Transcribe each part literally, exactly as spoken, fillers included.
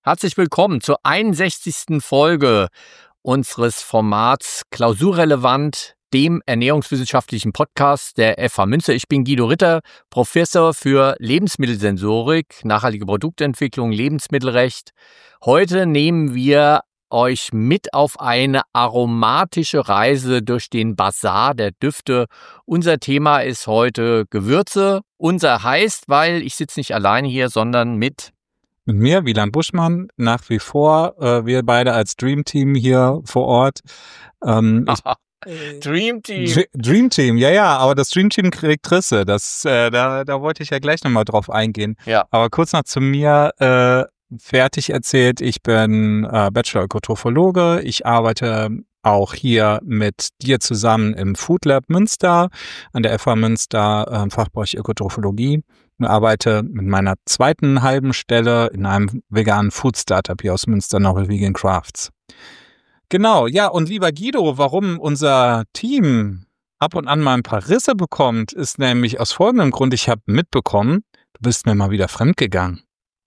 Herzlich willkommen zur einundsechzigsten Folge unseres Formats Klausurrelevant, dem ernährungswissenschaftlichen Podcast der F H Münster. Ich bin Guido Ritter, Professor für Lebensmittelsensorik, nachhaltige Produktentwicklung, Lebensmittelrecht. Heute nehmen wir euch mit auf eine aromatische Reise durch den Basar der Düfte. Unser Thema ist heute Gewürze. Unser heißt, weil ich sitze nicht alleine hier, sondern mit... Mit mir, Wieland Buschmann, nach wie vor, äh, wir beide als Dream Team hier vor Ort. Ähm, ich, Dream Team. Dr- Dream Team, ja, ja, aber das Dream Team kriegt Risse, das, äh, da, da wollte ich ja gleich nochmal drauf eingehen. Ja. Aber kurz noch zu mir, äh, fertig erzählt, ich bin äh, Bachelor-Ökotrophologe, ich arbeite auch hier mit dir zusammen im Food Lab Münster, an der F H Münster, äh, Fachbereich Ökotrophologie. Ich arbeite mit meiner zweiten halben Stelle in einem veganen Food-Startup hier aus Münster, Novel Vegan Crafts. Genau, ja, und lieber Guido, warum unser Team ab und an mal ein paar Risse bekommt, ist nämlich aus folgendem Grund: Ich habe mitbekommen, du bist mir mal wieder fremdgegangen.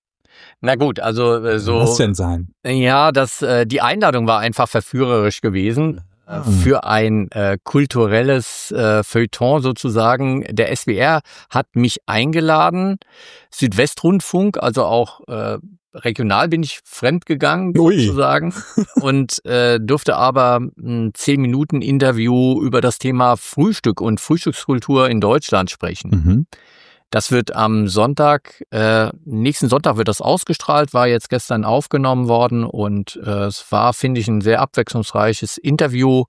Na gut, also äh, so... Was denn sein? Ja, das, äh, die Einladung war einfach verführerisch gewesen. Äh, für ein äh, kulturelles äh, Feuilleton sozusagen. Der S W R hat mich eingeladen, Südwestrundfunk, also auch äh, regional bin ich fremdgegangen sozusagen und äh, durfte aber ein zehn Minuten Interview über das Thema Frühstück und Frühstückskultur in Deutschland sprechen. Mhm. Das wird am Sonntag, äh, nächsten Sonntag wird das ausgestrahlt, war jetzt gestern aufgenommen worden und äh, es war, finde ich, ein sehr abwechslungsreiches Interview,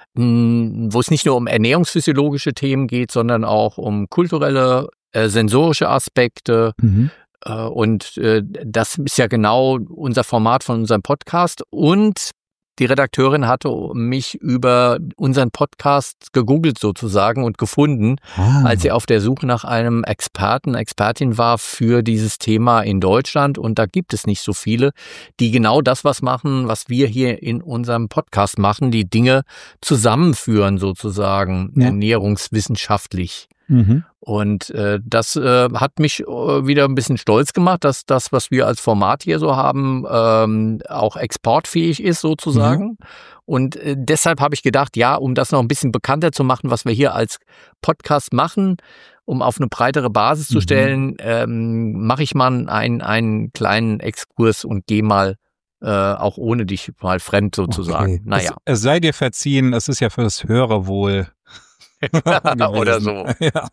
mh, wo es nicht nur um ernährungsphysiologische Themen geht, sondern auch um kulturelle, äh, sensorische Aspekte. Mhm. Äh, und äh, das ist ja genau unser Format von unserem Podcast. Und die Redakteurin hatte mich über unseren Podcast gegoogelt sozusagen und gefunden, Ah. als sie auf der Suche nach einem Experten, Expertin war für dieses Thema in Deutschland. Und da gibt es nicht so viele, die genau das was machen, was wir hier in unserem Podcast machen, die Dinge zusammenführen sozusagen, Ja. ernährungswissenschaftlich. Mhm. Und äh, das äh, hat mich äh, wieder ein bisschen stolz gemacht, dass das, was wir als Format hier so haben, ähm, auch exportfähig ist sozusagen. Mhm. Und äh, deshalb habe ich gedacht, ja, um das noch ein bisschen bekannter zu machen, was wir hier als Podcast machen, um auf eine breitere Basis zu Mhm. stellen, ähm, mache ich mal einen, einen kleinen Exkurs und gehe mal äh, auch ohne dich mal fremd sozusagen. Okay. Naja. Es, es sei dir verziehen, es ist ja für das Hörerwohl. Oder so. Ja.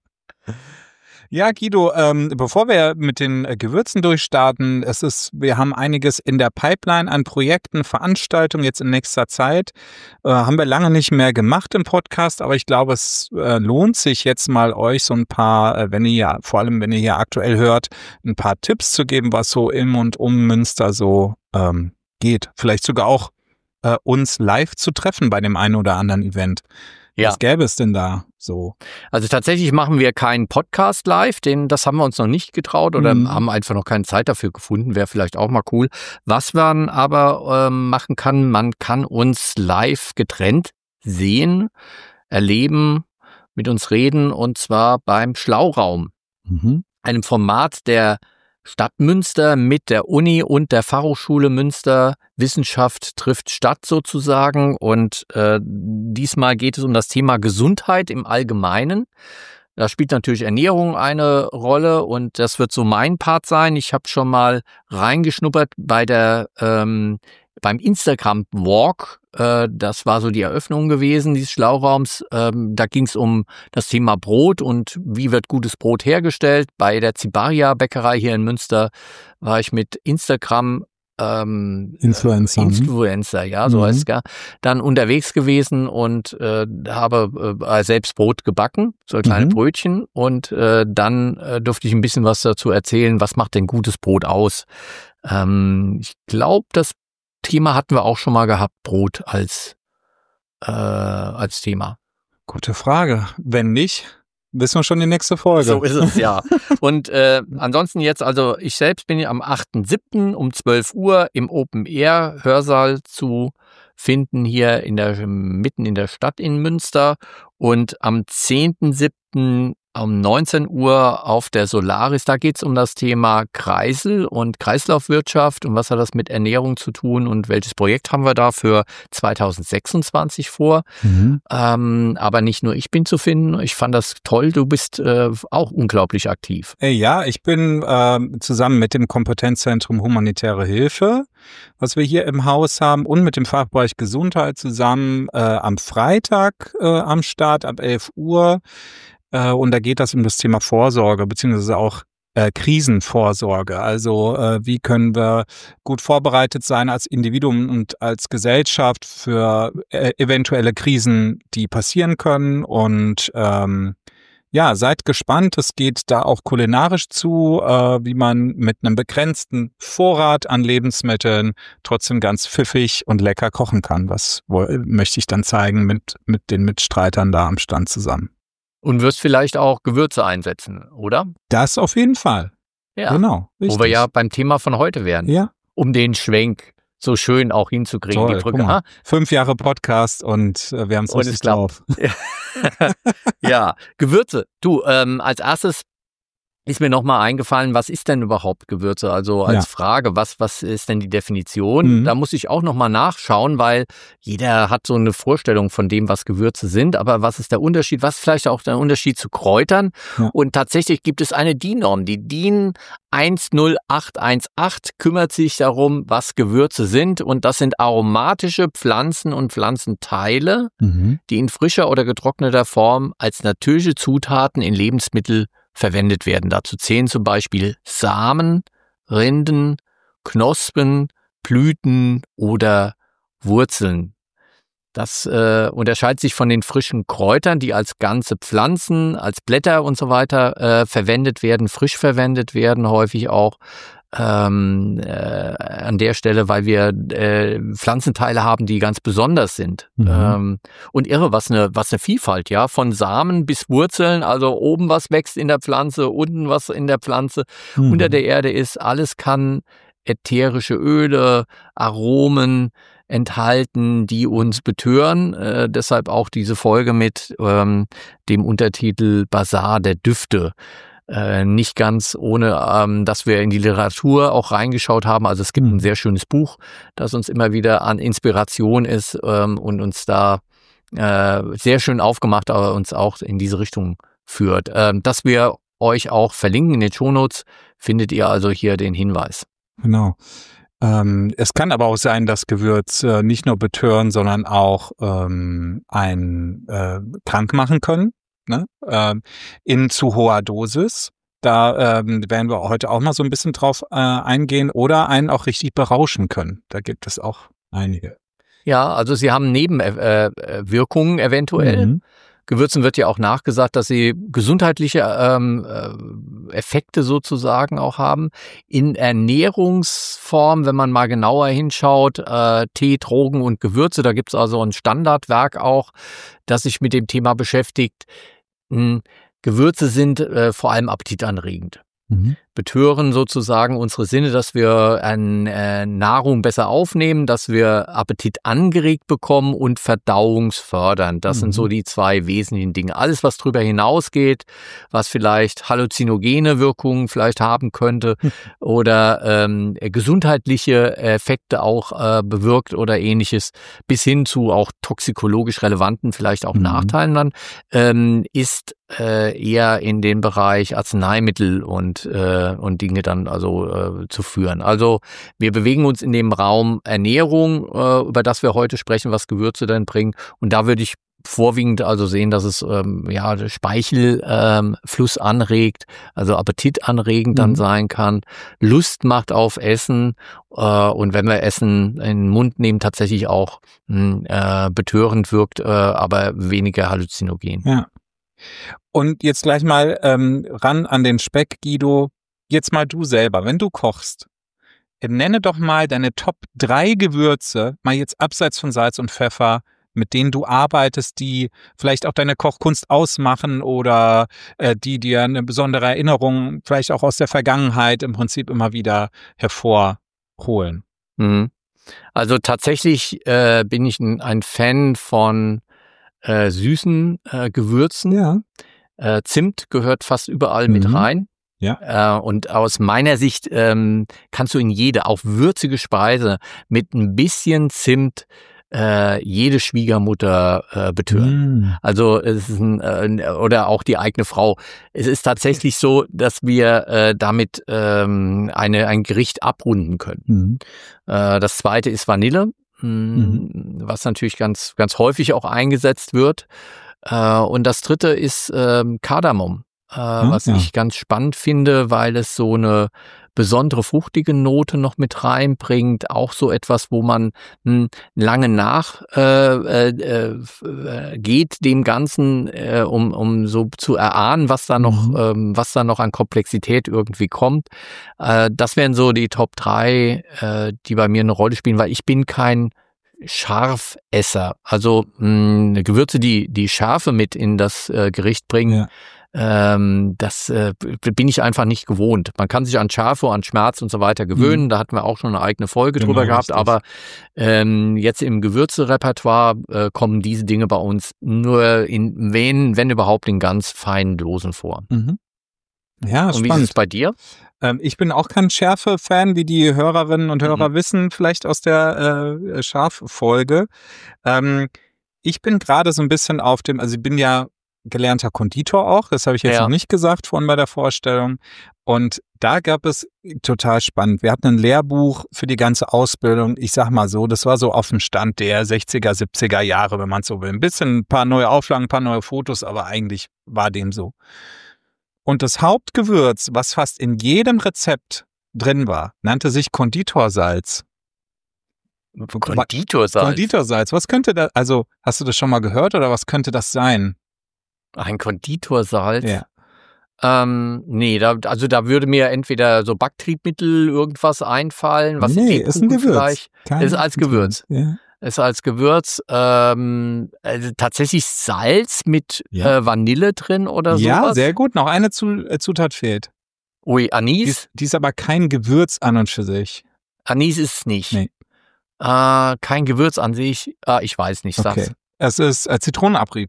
Ja, Guido, ähm, bevor wir mit den äh, Gewürzen durchstarten, es ist, wir haben einiges in der Pipeline an Projekten, Veranstaltungen jetzt in nächster Zeit. Äh, haben wir lange nicht mehr gemacht im Podcast, aber ich glaube, es äh, lohnt sich jetzt mal euch so ein paar, äh, wenn ihr ja, vor allem wenn ihr hier aktuell hört, ein paar Tipps zu geben, was so im und um Münster so ähm, geht. Vielleicht sogar auch äh, uns live zu treffen bei dem einen oder anderen Event. Ja. Was gäbe es denn da so? Also tatsächlich machen wir keinen Podcast live, den, das haben wir uns noch nicht getraut oder Mhm. haben einfach noch keine Zeit dafür gefunden, wäre vielleicht auch mal cool. Was man aber ähm, machen kann, man kann uns live getrennt sehen, erleben, mit uns reden und zwar beim Schlauraum, Mhm. einem Format der Stadt Münster mit der Uni und der Fachhochschule Münster. Wissenschaft trifft Stadt sozusagen und äh, diesmal geht es um das Thema Gesundheit im Allgemeinen. Da spielt natürlich Ernährung eine Rolle und das wird so mein Part sein. Ich habe schon mal reingeschnuppert bei der ähm, beim Instagram Walk. Äh, das war so die Eröffnung gewesen dieses Schlauraums. Ähm, da ging es um das Thema Brot und wie wird gutes Brot hergestellt. Bei der Zibaria Bäckerei hier in Münster war ich mit Instagram ähm, Influencer. Influencer, ja, so Mhm. heißt es ja, dann unterwegs gewesen und äh, habe äh, selbst Brot gebacken, so kleine Mhm. Brötchen und äh, dann äh, durfte ich ein bisschen was dazu erzählen, was macht denn gutes Brot aus. Ähm, ich glaube, das Thema hatten wir auch schon mal gehabt, Brot als, äh, als Thema. Gute Frage. Wenn nicht, wissen wir schon die nächste Folge. So ist es, ja. Und äh, ansonsten jetzt, also ich selbst bin am achten siebten um zwölf Uhr im Open-Air-Hörsaal zu finden, hier in der mitten in der Stadt in Münster. Und am zehnten siebten um neunzehn Uhr auf der Solaris. Da geht es um das Thema Kreisel und Kreislaufwirtschaft und was hat das mit Ernährung zu tun und welches Projekt haben wir da für zweitausendsechsundzwanzig vor. Mhm. Ähm, aber nicht nur ich bin zu finden. Ich fand das toll. Du bist äh, auch unglaublich aktiv. Ja, ich bin äh, zusammen mit dem Kompetenzzentrum Humanitäre Hilfe, was wir hier im Haus haben, und mit dem Fachbereich Gesundheit zusammen äh, am Freitag äh, am Start ab elf Uhr. Und da geht das um das Thema Vorsorge, beziehungsweise auch äh, Krisenvorsorge. Also äh, wie können wir gut vorbereitet sein als Individuum und als Gesellschaft für äh, eventuelle Krisen, die passieren können. Und ähm, ja, seid gespannt. Es geht da auch kulinarisch zu, äh, wie man mit einem begrenzten Vorrat an Lebensmitteln trotzdem ganz pfiffig und lecker kochen kann. Was wo, möchte ich dann zeigen mit, mit den Mitstreitern da am Stand zusammen. Und wirst vielleicht auch Gewürze einsetzen, oder? Das auf jeden Fall. Ja. Genau. Richtig. Wo wir ja beim Thema von heute wären. Ja. Um den Schwenk so schön auch hinzukriegen. Toll, die Brücke. Fünf Jahre Podcast und äh, wir haben es richtig drauf. Ja, Gewürze. Du, ähm, als erstes ist mir nochmal eingefallen, was ist denn überhaupt Gewürze? Also als ja. Frage, was, was ist denn die Definition? Mhm. Da muss ich auch nochmal nachschauen, weil jeder hat so eine Vorstellung von dem, was Gewürze sind. Aber was ist der Unterschied? Was ist vielleicht auch der Unterschied zu Kräutern? Ja. Und tatsächlich gibt es eine D I N-Norm. Die D I N eins null acht eins acht kümmert sich darum, was Gewürze sind. Und das sind aromatische Pflanzen und Pflanzenteile, mhm. die in frischer oder getrockneter Form als natürliche Zutaten in Lebensmittel verwendet werden. Dazu zählen zum Beispiel Samen, Rinden, Knospen, Blüten oder Wurzeln. Das äh, unterscheidet sich von den frischen Kräutern, die als ganze Pflanzen, als Blätter und so weiter äh, verwendet werden, frisch verwendet werden, häufig auch ähm, äh, an der Stelle, weil wir äh, Pflanzenteile haben, die ganz besonders sind. Mhm. Ähm, und irre, was eine, was eine Vielfalt, ja, von Samen bis Wurzeln, also oben was wächst in der Pflanze, unten was in der Pflanze, mhm. unter der Erde ist, alles kann ätherische Öle, Aromen enthalten, die uns betören. Äh, deshalb auch diese Folge mit ähm, dem Untertitel Basar der Düfte. Äh, nicht ganz ohne, ähm, dass wir in die Literatur auch reingeschaut haben. Also es gibt ein sehr schönes Buch, das uns immer wieder an Inspiration ist ähm, und uns da äh, sehr schön aufgemacht, aber uns auch in diese Richtung führt. Ähm, dass wir euch auch verlinken in den Shownotes, findet ihr also hier den Hinweis. Genau. Ähm, es kann aber auch sein, dass Gewürze äh, nicht nur betören, sondern auch ähm, einen äh, krank machen können. Ne? Ähm, in zu hoher Dosis. Da ähm, werden wir heute auch mal so ein bisschen drauf äh, eingehen oder einen auch richtig berauschen können. Da gibt es auch einige. Ja, also sie haben Nebenwirkungen äh, eventuell. Mhm. Gewürzen wird ja auch nachgesagt, dass sie gesundheitliche ähm, äh, Effekte sozusagen auch haben. In Ernährungsform, wenn man mal genauer hinschaut, äh, Tee, Drogen und Gewürze, da gibt es also ein Standardwerk auch, das sich mit dem Thema beschäftigt. Hm, Gewürze sind äh, vor allem appetitanregend. Mhm. Betören sozusagen unsere Sinne, dass wir äh, Nahrung besser aufnehmen, dass wir Appetit angeregt bekommen und verdauungsfördernd. Das mhm. sind so die zwei wesentlichen Dinge. Alles, was darüber hinausgeht, was vielleicht halluzinogene Wirkungen vielleicht haben könnte mhm. oder ähm, gesundheitliche Effekte auch äh, bewirkt oder ähnliches, bis hin zu auch toxikologisch relevanten, vielleicht auch mhm. Nachteilen dann, ähm, ist äh, eher in den Bereich Arzneimittel und äh, und Dinge dann also äh, zu führen. Also wir bewegen uns in dem Raum Ernährung, äh, über das wir heute sprechen, was Gewürze dann bringen. Und da würde ich vorwiegend also sehen, dass es ähm, ja Speichelfluss ähm, anregt, also appetitanregend mhm. dann sein kann, Lust macht auf Essen äh, und wenn wir Essen in den Mund nehmen, tatsächlich auch mh, äh, betörend wirkt, äh, aber weniger halluzinogen. Ja. Und jetzt gleich mal ähm, ran an den Speck, Guido. Jetzt mal du selber, wenn du kochst, nenne doch mal deine Top drei Gewürze, mal jetzt abseits von Salz und Pfeffer, mit denen du arbeitest, die vielleicht auch deine Kochkunst ausmachen oder äh, die dir eine besondere Erinnerung vielleicht auch aus der Vergangenheit im Prinzip immer wieder hervorholen. Mhm. Also tatsächlich äh, bin ich ein, ein Fan von äh, süßen äh, Gewürzen. Ja. Äh, Zimt gehört fast überall Mhm. mit rein. Ja. Äh, und aus meiner Sicht ähm, kannst du in jede, auch würzige Speise mit ein bisschen Zimt äh, jede Schwiegermutter äh, betören. Mm. Also es ist ein, äh, oder auch die eigene Frau. Es ist tatsächlich so, dass wir äh, damit ähm, eine, ein Gericht abrunden können. Mhm. Äh, das zweite ist Vanille, mh, Mhm. was natürlich ganz, ganz häufig auch eingesetzt wird. Äh, und das dritte ist ähm, Kardamom, äh, Ah, was ja. ich ganz spannend finde, weil es so eine besondere fruchtige Note noch mit reinbringt. Auch so etwas, wo man mh, lange nach äh, äh, äh, geht dem Ganzen, äh, um, um so zu erahnen, was da noch, Mhm. ähm, was da noch an Komplexität irgendwie kommt. Äh, das wären so die Top drei, äh, die bei mir eine Rolle spielen, weil ich bin kein Scharfesser. Also mh, Gewürze, die die Schärfe mit in das äh, Gericht bringen, Ja. ähm, das äh, b- bin ich einfach nicht gewohnt. Man kann sich an Schärfe, an Schmerz und so weiter gewöhnen. Mhm. Da hatten wir auch schon eine eigene Folge Genau, drüber gehabt. richtig. Aber ähm, jetzt im Gewürzerepertoire äh, kommen diese Dinge bei uns nur in, wenn, wenn überhaupt, in ganz feinen Dosen vor. Mhm. Ja, Und wie ist es spannend. bei dir? Ähm, ich bin auch kein Schärfe-Fan, wie die Hörerinnen und Hörer Mhm. wissen, vielleicht aus der äh, Scharf-Folge. Ähm, ich bin gerade so ein bisschen auf dem, also ich bin ja gelernter Konditor auch, das habe ich jetzt Ja. noch nicht gesagt vorhin bei der Vorstellung. Und da gab es total spannend. Wir hatten ein Lehrbuch für die ganze Ausbildung. Ich sag mal so, das war so auf dem Stand der sechziger, siebziger Jahre, wenn man so will. Ein bisschen, ein paar neue Auflagen, ein paar neue Fotos, aber eigentlich war dem so. Und das Hauptgewürz, was fast in jedem Rezept drin war, nannte sich Konditorsalz. Konditorsalz. Konditorsalz, was könnte das, also hast du das schon mal gehört oder was könnte das sein? Ein Konditorsalz? Ja. Ähm, nee, da, also da würde mir entweder so Backtriebmittel irgendwas einfallen, was Nee, ist ein Lebkuchen Gewürz. vielleicht. Kein Ist als Gewürz. Ja. Ist als Gewürz ähm, also tatsächlich Salz mit Ja. äh, Vanille drin oder Ja, sowas? sehr gut. Noch eine Zu- äh, Zutat fehlt. Ui, Die Anis? ist, die ist aber kein Gewürz an und für sich. Anis ist es nicht. Nee. Äh, kein Gewürz an sich. Ah, ich weiß nicht, sag's. Okay. Es ist äh, Zitronenabrieb.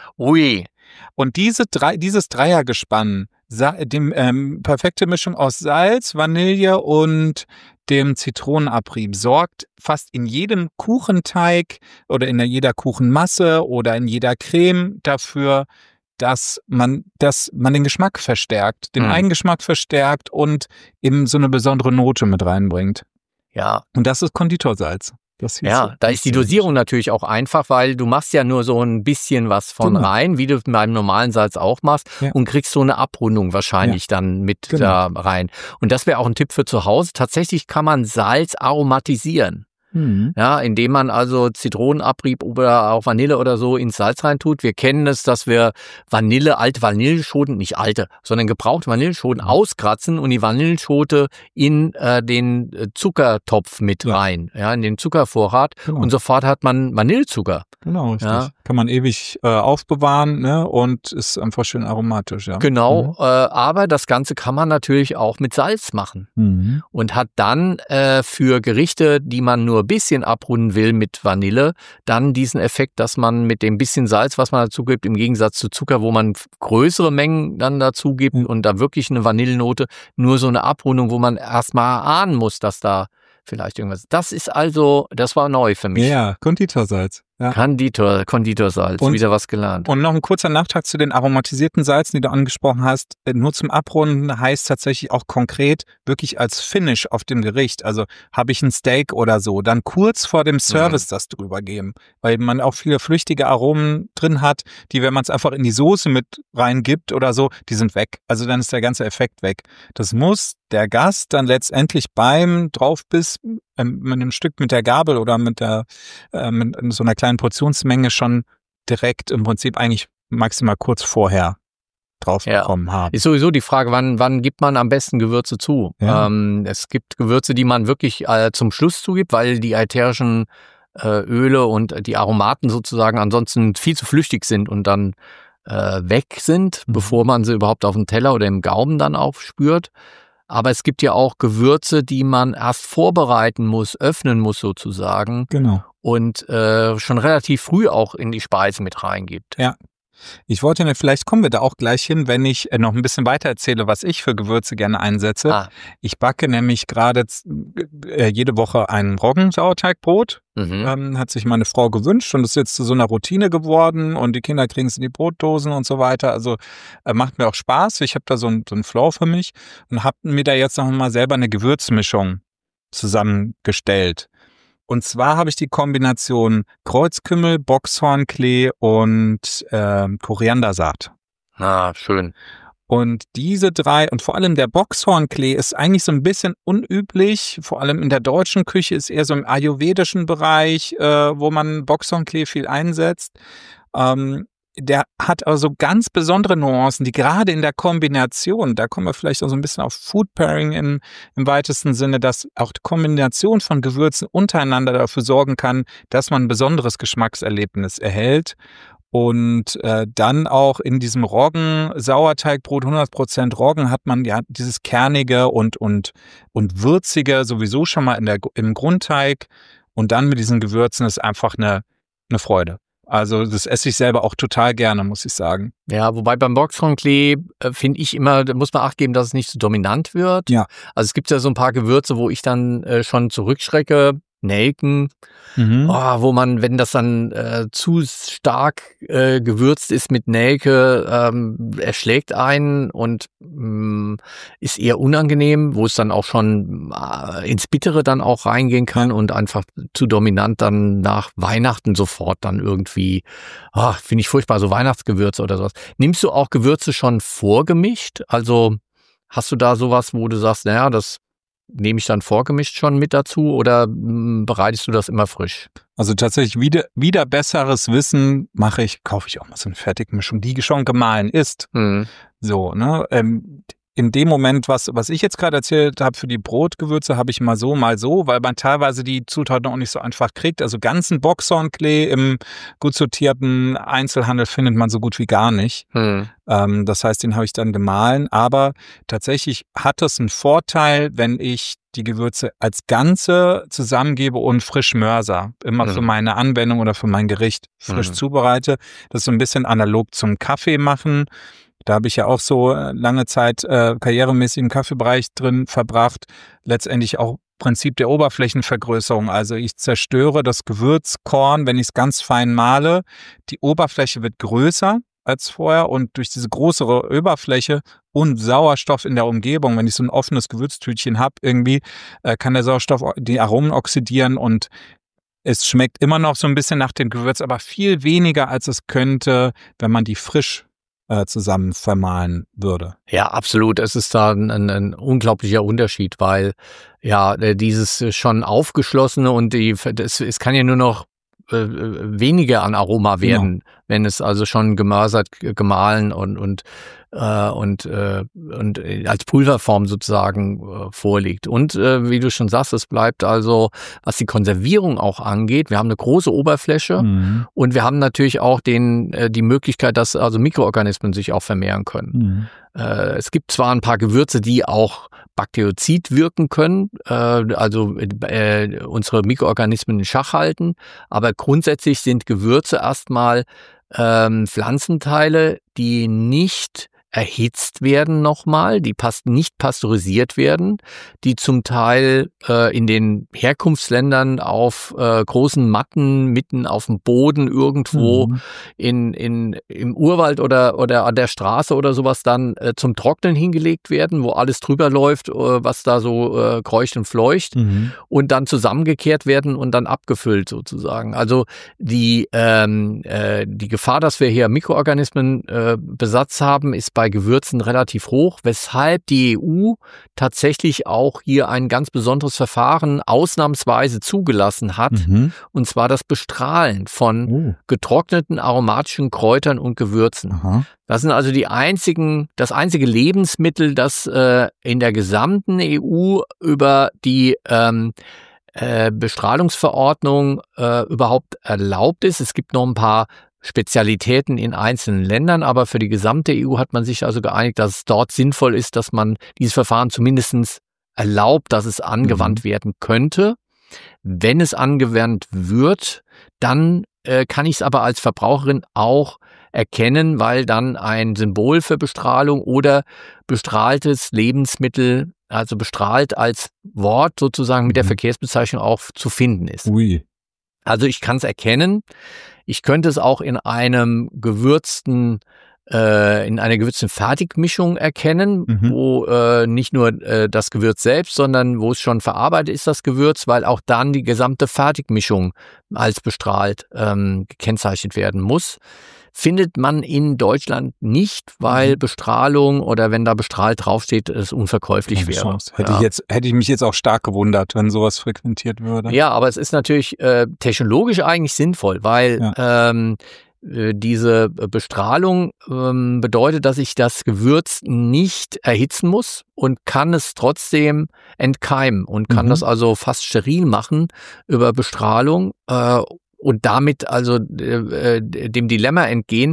Ui. Und diese drei, dieses Dreiergespann, sa- dem ähm, perfekte Mischung aus Salz, Vanille und dem Zitronenabrieb sorgt fast in jedem Kuchenteig oder in jeder Kuchenmasse oder in jeder Creme dafür, dass man, dass man den Geschmack verstärkt, den Hm. Eigengeschmack verstärkt und eben so eine besondere Note mit reinbringt. Ja. Und das ist Konditorsalz. Das hieß Ja, so. da ist die Dosierung natürlich auch einfach, weil du machst ja nur so ein bisschen was von Genau. rein, wie du mit beim normalen Salz auch machst, Ja. und kriegst so eine Abrundung wahrscheinlich dann mit Genau. da rein. Und das wäre auch ein Tipp für zu Hause. Tatsächlich kann man Salz aromatisieren. Mhm. Ja, indem man also Zitronenabrieb oder auch Vanille oder so ins Salz reintut. Wir kennen es, dass wir Vanille, alte Vanilleschoten, nicht alte, sondern gebrauchte Vanilleschoten auskratzen und die Vanilleschote in äh, den äh, Zuckertopf mit Ja. rein, ja, in den Zuckervorrat. Genau. Und sofort hat man Vanillezucker. Genau, richtig. Ja. Kann man ewig äh, aufbewahren, ne? Und ist einfach schön aromatisch, ja. Genau, äh, aber das Ganze kann man natürlich auch mit Salz machen. Mhm. Und hat dann äh, für Gerichte, die man nur ein bisschen abrunden will mit Vanille, dann diesen Effekt, dass man mit dem bisschen Salz, was man dazu gibt, im Gegensatz zu Zucker, wo man größere Mengen dann dazu gibt Mhm. und da wirklich eine Vanillenote, nur so eine Abrundung, wo man erstmal ahnen muss, dass da vielleicht irgendwas. Das ist also, das war neu für mich. Ja, Konditorsalz. Ja. Konditor, Konditorsalz, Und- wieder was gelernt. Und noch ein kurzer Nachtrag zu den aromatisierten Salzen, die du angesprochen hast. Äh, Nur zum Abrunden heißt tatsächlich auch konkret wirklich als Finish auf dem Gericht. Also habe ich ein Steak oder so, dann kurz vor dem Service das drüber geben, weil man auch viele flüchtige Aromen drin hat, die, wenn man es einfach in die Soße mit reingibt oder so, die sind weg. Also dann ist der ganze Effekt weg. Das muss der Gast dann letztendlich beim Draufbiss ähm, mit einem Stück mit der Gabel oder mit der äh, mit so einer kleinen Portionsmenge schon direkt im Prinzip eigentlich maximal kurz vorher drauf Ja. bekommen haben. Ist sowieso die Frage, wann, wann gibt man am besten Gewürze zu? Ja. Ähm, es gibt Gewürze, die man wirklich äh, zum Schluss zugibt, weil die ätherischen äh, Öle und die Aromaten sozusagen ansonsten viel zu flüchtig sind und dann äh, weg sind, Mhm. bevor man sie überhaupt auf dem Teller oder im Gaumen dann aufspürt. Aber es gibt ja auch Gewürze, die man erst vorbereiten muss, öffnen muss sozusagen Genau. und äh, schon relativ früh auch in die Speise mit reingibt. Ja. Ich wollte, ne, vielleicht kommen wir da auch gleich hin, wenn ich äh, noch ein bisschen weiter erzähle, was ich für Gewürze gerne einsetze. Ah. Ich backe nämlich gerade äh, jede Woche ein Roggensauerteigbrot. Mhm. Ähm, hat sich meine Frau gewünscht und ist jetzt zu so einer Routine geworden und die Kinder kriegen es in die Brotdosen und so weiter. Also äh, macht mir auch Spaß. Ich habe da so ein, so ein Flow für mich und habe mir da jetzt noch mal selber eine Gewürzmischung zusammengestellt. Und zwar habe ich die Kombination Kreuzkümmel, Boxhornklee und äh, Koriandersaat. Ah, schön. Und diese drei, und vor allem der Boxhornklee ist eigentlich so ein bisschen unüblich, vor allem in der deutschen Küche ist eher so im ayurvedischen Bereich, äh, wo man Boxhornklee viel einsetzt. Ähm, der hat also ganz besondere Nuancen, die gerade in der Kombination, da kommen wir vielleicht auch so ein bisschen auf Food Pairing in, im weitesten Sinne, dass auch die Kombination von Gewürzen untereinander dafür sorgen kann, dass man ein besonderes Geschmackserlebnis erhält. Und äh, dann auch in diesem Roggen-Sauerteigbrot, hundert Prozent Roggen, hat man ja dieses kernige und und und würzige sowieso schon mal in der im Grundteig. Und dann mit diesen Gewürzen ist einfach eine eine Freude. Also das esse ich selber auch total gerne, muss ich sagen. Ja, wobei beim Boxhornklee äh, finde ich immer, da muss man Acht geben, dass es nicht zu dominant wird. Ja. Also es gibt ja so ein paar Gewürze, wo ich dann äh, schon zurückschrecke. Nelken, Mhm. oh, wo man, wenn das dann äh, zu stark äh, gewürzt ist mit Nelke, ähm, erschlägt einen und mh, ist eher unangenehm, wo es dann auch schon äh, ins Bittere dann auch reingehen kann und einfach zu dominant dann nach Weihnachten sofort dann irgendwie, oh, finde ich furchtbar, so Weihnachtsgewürze oder sowas. Nimmst du auch Gewürze schon vorgemischt? Also hast du da sowas, wo du sagst, naja, das nehme ich dann vorgemischt schon mit dazu oder mh, bereitest du das immer frisch? Also tatsächlich wieder, wieder besseres Wissen mache ich, kaufe ich auch mal so eine Fertigmischung, die schon gemahlen ist. Mhm. So, ne? Ähm, in dem Moment, was, was ich jetzt gerade erzählt habe für die Brotgewürze, habe ich mal so, mal so, weil man teilweise die Zutaten auch nicht so einfach kriegt. Also ganzen Boxhornklee im gut sortierten Einzelhandel findet man so gut wie gar nicht. Mhm. Ähm, das heißt, den habe ich dann gemahlen. Aber tatsächlich hat es einen Vorteil, wenn ich die Gewürze als Ganze zusammengebe und frisch mörser. Immer Mhm. für meine Anwendung oder für mein Gericht frisch Mhm. zubereite. Das ist so ein bisschen analog zum Kaffee machen. Da habe ich ja auch so lange Zeit äh, karrieremäßig im Kaffeebereich drin verbracht. Letztendlich auch Prinzip der Oberflächenvergrößerung. Also ich zerstöre das Gewürzkorn, wenn ich es ganz fein male. Die Oberfläche wird größer als vorher und durch diese größere Oberfläche und Sauerstoff in der Umgebung, wenn ich so ein offenes Gewürztütchen habe, irgendwie äh, kann der Sauerstoff die Aromen oxidieren und es schmeckt immer noch so ein bisschen nach dem Gewürz, aber viel weniger, als es könnte, wenn man die frisch zusammen vermahlen würde. Ja, absolut. Es ist da ein, ein, ein unglaublicher Unterschied, weil ja dieses schon aufgeschlossene und die, das, es kann ja nur noch äh, weniger an Aroma werden, genau, wenn es also schon gemörsert, gemahlen und und äh, und äh, und als Pulverform sozusagen äh, vorliegt. Und äh, wie du schon sagst, es bleibt also, was die Konservierung auch angeht, wir haben eine große Oberfläche, mhm, und wir haben natürlich auch den äh, die Möglichkeit, dass also Mikroorganismen sich auch vermehren können. Mhm. Äh, es gibt zwar ein paar Gewürze, die auch bakteriozid wirken können, äh, also äh, unsere Mikroorganismen in Schach halten, aber grundsätzlich sind Gewürze erstmal ähm, Pflanzenteile, die nicht erhitzt werden nochmal, die pas- nicht pasteurisiert werden, die zum Teil äh, in den Herkunftsländern auf äh, großen Matten mitten auf dem Boden irgendwo, mhm, in, in, im Urwald oder, oder an der Straße oder sowas dann äh, zum Trocknen hingelegt werden, wo alles drüber läuft, äh, was da so äh, kreucht und fleucht, mhm, und dann zusammengekehrt werden und dann abgefüllt sozusagen. Also die, ähm, äh, die Gefahr, dass wir hier Mikroorganismen äh, Besatz haben, ist bei bei Gewürzen relativ hoch, weshalb die E U tatsächlich auch hier ein ganz besonderes Verfahren ausnahmsweise zugelassen hat, mhm, und zwar das Bestrahlen von oh. getrockneten aromatischen Kräutern und Gewürzen. Aha. Das sind also die einzigen, das einzige Lebensmittel, das äh, in der gesamten E U über die ähm, äh, Bestrahlungsverordnung äh, überhaupt erlaubt ist. Es gibt noch ein paar Spezialitäten in einzelnen Ländern, aber für die gesamte E U hat man sich also geeinigt, dass es dort sinnvoll ist, dass man dieses Verfahren zumindest erlaubt, dass es angewandt, mhm, werden könnte. Wenn es angewandt wird, dann äh, kann ich es aber als Verbraucherin auch erkennen, weil dann ein Symbol für Bestrahlung oder bestrahltes Lebensmittel, also bestrahlt als Wort sozusagen mit der Verkehrsbezeichnung auch zu finden ist. Ui. Also ich kann es erkennen. Ich könnte es auch in einem gewürzten äh, in einer gewürzten Fertigmischung erkennen, Mhm. wo äh, nicht nur äh, das Gewürz selbst, sondern wo es schon verarbeitet ist, das Gewürz, weil auch dann die gesamte Fertigmischung als bestrahlt ähm, gekennzeichnet werden muss. Findet man in Deutschland nicht, weil Mhm. Bestrahlung oder wenn da bestrahlt draufsteht, es unverkäuflich Keine wäre. Chance. Hätte Ja. ich jetzt, hätte ich mich jetzt auch stark gewundert, wenn sowas frequentiert würde. Ja, aber es ist natürlich äh, technologisch eigentlich sinnvoll, weil ähm, äh, diese Bestrahlung ähm, bedeutet, dass ich das Gewürz nicht erhitzen muss und kann es trotzdem entkeimen und kann Mhm. das also fast steril machen über Bestrahlung äh, und damit also äh, äh, dem Dilemma entgehen.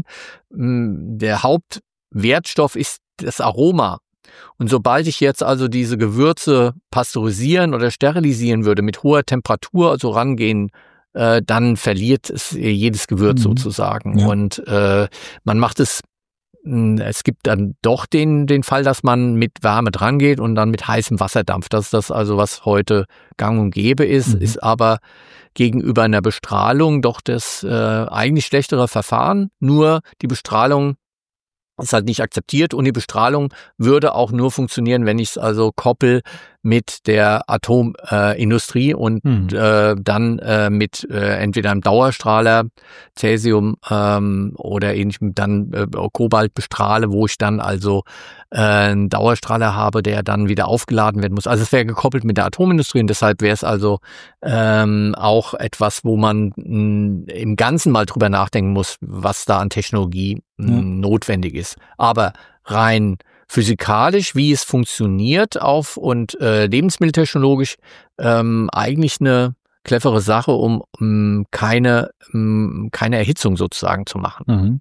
Mh, Der Hauptwertstoff ist das Aroma. Und sobald ich jetzt also diese Gewürze pasteurisieren oder sterilisieren würde, mit hoher Temperatur also rangehen, äh, dann verliert es jedes Gewürz Mhm. sozusagen. Ja. Und äh, man macht es, mh, es gibt dann doch den, den Fall, dass man mit Wärme dran geht und dann mit heißem Wasserdampf. Das ist das also, was heute gang und gäbe ist, Mhm. ist aber gegenüber einer Bestrahlung doch das äh, eigentlich schlechtere Verfahren. Nur die Bestrahlung ist halt nicht akzeptiert und die Bestrahlung würde auch nur funktionieren, wenn ich es also koppel mit der Atomindustrie äh, und Mhm. äh, dann äh, mit äh, entweder einem Dauerstrahler, Cäsium ähm, oder ähnlichem dann äh, Kobalt bestrahle, wo ich dann also äh, einen Dauerstrahler habe, der dann wieder aufgeladen werden muss. Also es wäre gekoppelt mit der Atomindustrie und deshalb wäre es also ähm, auch etwas, wo man mh, im Ganzen mal drüber nachdenken muss, was da an Technologie mh, Ja. notwendig ist. Aber rein physikalisch, wie es funktioniert auf und äh, lebensmitteltechnologisch ähm, eigentlich eine clevere Sache, um, um keine, um keine Erhitzung sozusagen zu machen. Mhm.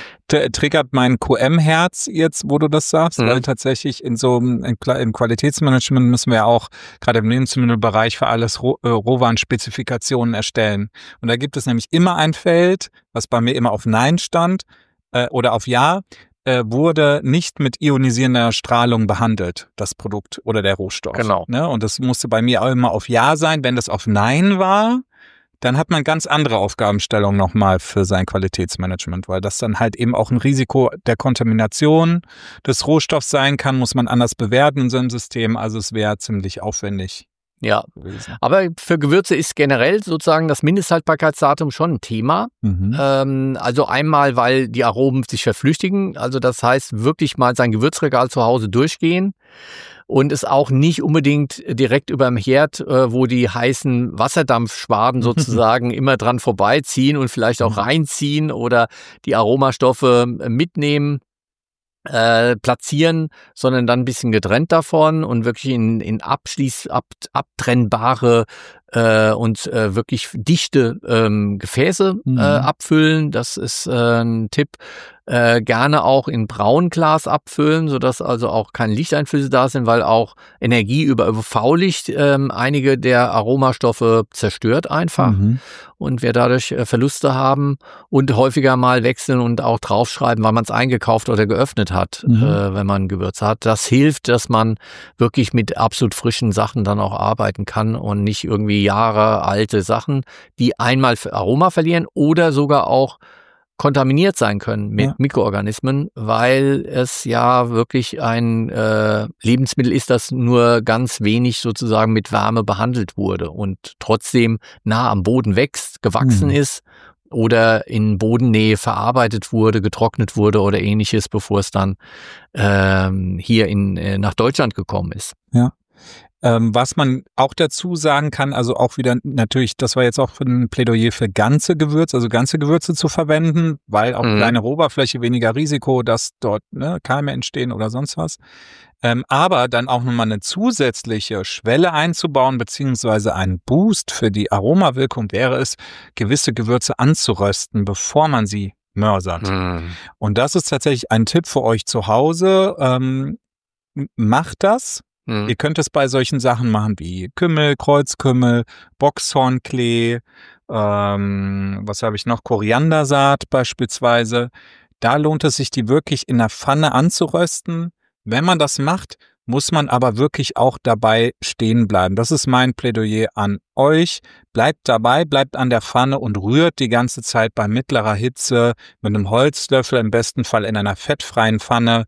T- Triggert mein Q M-Herz jetzt, wo du das sagst, Mhm. weil tatsächlich in so einem in Kla- im Qualitätsmanagement müssen wir auch gerade im Lebensmittelbereich für alles Roh- äh, Rohwarenspezifikationen erstellen. Und da gibt es nämlich immer ein Feld, was bei mir immer auf Nein stand äh, oder auf Ja, äh, wurde nicht mit ionisierender Strahlung behandelt, das Produkt oder der Rohstoff. Genau. Ne? Und das musste bei mir auch immer auf Ja sein. Wenn das auf Nein war, dann hat man ganz andere Aufgabenstellungen nochmal für sein Qualitätsmanagement, weil das dann halt eben auch ein Risiko der Kontamination des Rohstoffs sein kann, muss man anders bewerten in so einem System. Also es wäre ziemlich aufwendig Ja, gewesen. aber für Gewürze ist generell sozusagen das Mindesthaltbarkeitsdatum schon ein Thema. Mhm. Ähm, also einmal, weil die Aromen sich verflüchtigen. Also das heißt, wirklich mal sein Gewürzregal zu Hause durchgehen und es auch nicht unbedingt direkt über dem Herd, äh, wo die heißen Wasserdampfschwaden sozusagen immer dran vorbeiziehen und vielleicht auch reinziehen oder die Aromastoffe mitnehmen. Äh, platzieren, sondern dann ein bisschen getrennt davon und wirklich in, in abschließ, ab, abtrennbare äh, und äh, wirklich dichte ähm, Gefäße Mhm. äh, abfüllen. Das ist äh, ein Tipp. Äh, gerne auch in Braunglas abfüllen, sodass also auch keine Lichteinflüsse da sind, weil auch Energie über U V-Licht ähm, einige der Aromastoffe zerstört einfach. Mhm. Und wir dadurch äh, Verluste haben und häufiger mal wechseln und auch draufschreiben, wann man es eingekauft oder geöffnet hat, Mhm. äh, wenn man Gewürze hat. Das hilft, dass man wirklich mit absolut frischen Sachen dann auch arbeiten kann und nicht irgendwie Jahre alte Sachen, die einmal für Aroma verlieren oder sogar auch kontaminiert sein können mit Ja. Mikroorganismen, weil es ja wirklich ein äh, Lebensmittel ist, das nur ganz wenig sozusagen mit Wärme behandelt wurde und trotzdem nah am Boden wächst, gewachsen Mhm. ist oder in Bodennähe verarbeitet wurde, getrocknet wurde oder ähnliches, bevor es dann ähm, hier in, äh, nach Deutschland gekommen ist. Ähm, was man auch dazu sagen kann, also auch wieder natürlich, das war jetzt auch ein Plädoyer für ganze Gewürze, also ganze Gewürze zu verwenden, weil auch Mhm. kleine Oberfläche, weniger Risiko, dass dort ne, Keime entstehen oder sonst was. Ähm, aber dann auch nochmal eine zusätzliche Schwelle einzubauen, beziehungsweise einen Boost für die Aromawirkung wäre es, gewisse Gewürze anzurösten, bevor man sie mörsert. Mhm. Und das ist tatsächlich ein Tipp für euch zu Hause. Ähm, m- macht das. Mhm. Ihr könnt es bei solchen Sachen machen wie Kümmel, Kreuzkümmel, Boxhornklee, ähm, was habe ich noch, Koriandersaat beispielsweise. Da lohnt es sich, die wirklich in der Pfanne anzurösten. Wenn man das macht, muss man aber wirklich auch dabei stehen bleiben. Das ist mein Plädoyer an euch. Bleibt dabei, bleibt an der Pfanne und rührt die ganze Zeit bei mittlerer Hitze mit einem Holzlöffel, im besten Fall in einer fettfreien Pfanne.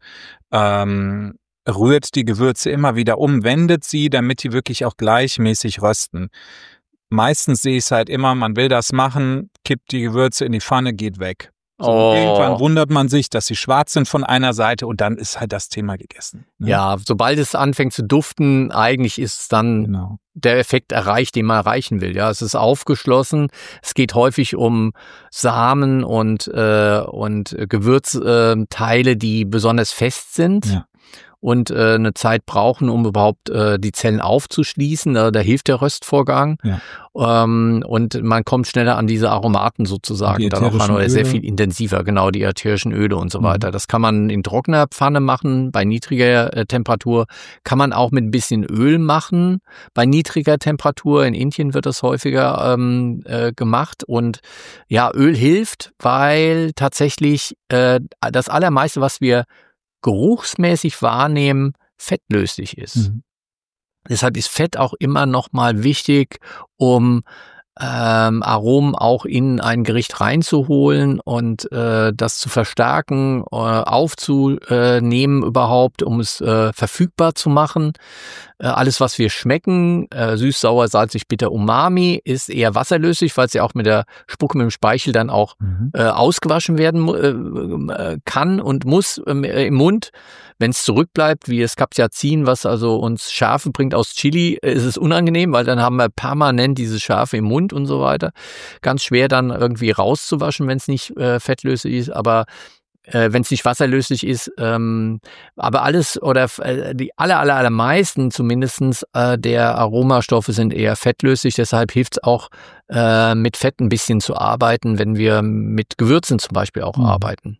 Ähm, rührt die Gewürze immer wieder um, wendet sie, damit die wirklich auch gleichmäßig rösten. Meistens sehe ich es halt immer, man will das machen, kippt die Gewürze in die Pfanne, geht weg. So, Oh. Irgendwann wundert man sich, dass sie schwarz sind von einer Seite und dann ist halt das Thema gegessen. Ne? Ja, sobald es anfängt zu duften, eigentlich ist es dann Genau. der Effekt erreicht, den man erreichen will. Ja, es ist aufgeschlossen. Es geht häufig um Samen und äh, und Gewürzteile, die besonders fest sind. Ja. Und äh, eine Zeit brauchen, um überhaupt äh, die Zellen aufzuschließen. Da, da hilft der Röstvorgang. Ja. Ähm, und man kommt schneller an diese Aromaten sozusagen dann auch an, oder sehr viel intensiver, genau, die ätherischen Öle und so Mhm. weiter. Das kann man in trockener Pfanne machen, bei niedriger äh, Temperatur. Kann man auch mit ein bisschen Öl machen, bei niedriger Temperatur. In Indien wird das häufiger ähm, äh, gemacht. Und ja, Öl hilft, weil tatsächlich äh, das Allermeiste, was wir geruchsmäßig wahrnehmen, fettlöslich ist. Mhm. Deshalb ist Fett auch immer noch mal wichtig, um ähm, Aromen auch in ein Gericht reinzuholen und äh, das zu verstärken, äh, aufzunehmen überhaupt, um es äh, verfügbar zu machen. Äh, alles, was wir schmecken, äh, süß, sauer, salzig, bitter, umami, ist eher wasserlöslich, weil es ja auch mit der Spucke, mit dem Speichel dann auch Mhm. äh, ausgewaschen werden äh, kann und muss äh, im Mund. Wenn es zurückbleibt, wie das Capsaicin, was also uns Schärfe bringt aus Chili, ist es unangenehm, weil dann haben wir permanent diese Schärfe im Mund und so weiter. Ganz schwer dann irgendwie rauszuwaschen, wenn es nicht äh, fettlöslich ist, aber äh, wenn es nicht wasserlöslich ist. Ähm, aber alles oder äh, die aller, aller, allermeisten zumindestens äh, der Aromastoffe sind eher fettlöslich. Deshalb hilft es auch, äh, mit Fett ein bisschen zu arbeiten, wenn wir mit Gewürzen zum Beispiel auch Mhm. arbeiten.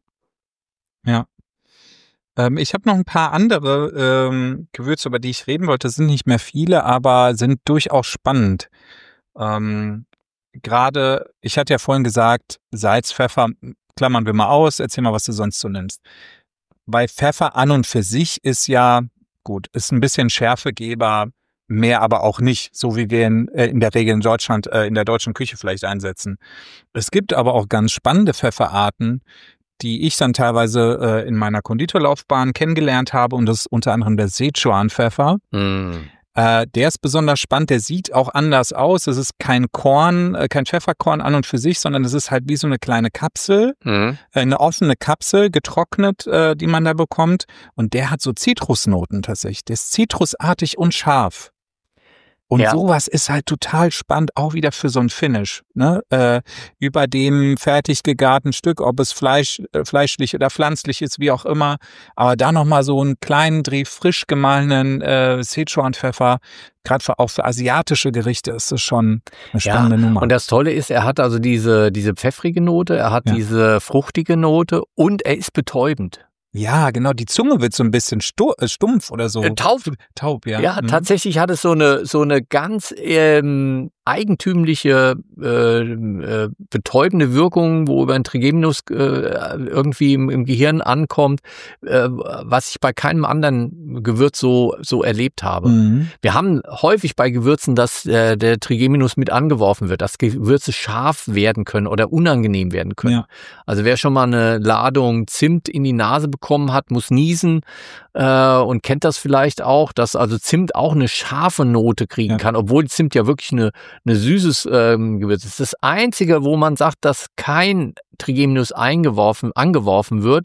Ja. Ähm, ich habe noch ein paar andere ähm, Gewürze, über die ich reden wollte. Es sind nicht mehr viele, aber sind durchaus spannend. Ähm, Gerade, ich hatte ja vorhin gesagt, Salz, Pfeffer, klammern wir mal aus, erzähl mal, was du sonst so nimmst. Bei Pfeffer an und für sich ist ja, gut, ist ein bisschen Schärfegeber, mehr aber auch nicht, so wie wir in, äh, in der Regel in Deutschland, äh, in der deutschen Küche vielleicht einsetzen. Es gibt aber auch ganz spannende Pfefferarten, die ich dann teilweise äh, in meiner Konditorlaufbahn kennengelernt habe, und das ist unter anderem der Szechuan-Pfeffer. Mm. Äh, der ist besonders spannend, der sieht auch anders aus. Es ist kein Korn, äh, kein Pfefferkorn an und für sich, sondern es ist halt wie so eine kleine Kapsel, Mm. äh, eine offene Kapsel, getrocknet, äh, die man da bekommt. Und der hat so Zitrusnoten tatsächlich. Der ist zitrusartig und scharf. Und Ja. sowas ist halt total spannend, auch wieder für so ein Finish, ne? Äh, über dem fertig gegarten Stück, ob es Fleisch, äh, fleischlich oder pflanzlich ist, wie auch immer. Aber da nochmal so einen kleinen Dreh frisch gemahlenen äh, Szechuan-Pfeffer, gerade für, auch für asiatische Gerichte ist das schon eine spannende Ja, Nummer. und das Tolle ist, er hat also diese, diese pfeffrige Note, er hat Ja. diese fruchtige Note und er ist betäubend. Ja, genau, die Zunge wird so ein bisschen stu äh, stumpf oder so. Äh, taub. Taub, ja. Ja, Mhm. tatsächlich hat es so eine so eine ganz ähm, eigentümliche äh, äh, betäubende Wirkung, wo über ein Trigeminus äh, irgendwie im, im Gehirn ankommt, äh, was ich bei keinem anderen Gewürz so so erlebt habe. Mhm. Wir haben häufig bei Gewürzen, dass äh, der Trigeminus mit angeworfen wird, dass Gewürze scharf werden können oder unangenehm werden können. Ja. Also wer schon mal eine Ladung Zimt in die Nase bekommen hat, muss niesen äh, und kennt das vielleicht auch, dass also Zimt auch eine scharfe Note kriegen Ja. kann, obwohl Zimt ja wirklich eine, eine süßes ähm, Gewürz ist. Das Einzige, wo man sagt, dass kein Trigeminus eingeworfen, angeworfen wird,